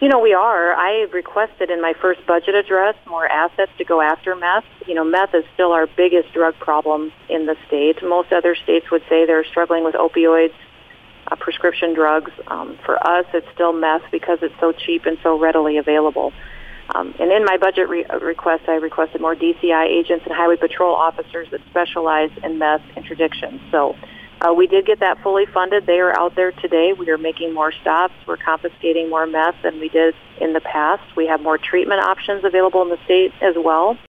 We are. I requested in my first budget address more assets to go after meth. Meth is still our biggest drug problem in the state. Most other states would say they're struggling with opioids, prescription drugs. For us, it's still meth because it's so cheap and so readily available. And in my budget request, I requested more DCI agents and highway patrol officers that specialize in meth interdiction. So we did get that fully funded. They are out there today. We are making more stops. We're confiscating more meth than we did in the past. We have more treatment options available in the state as well.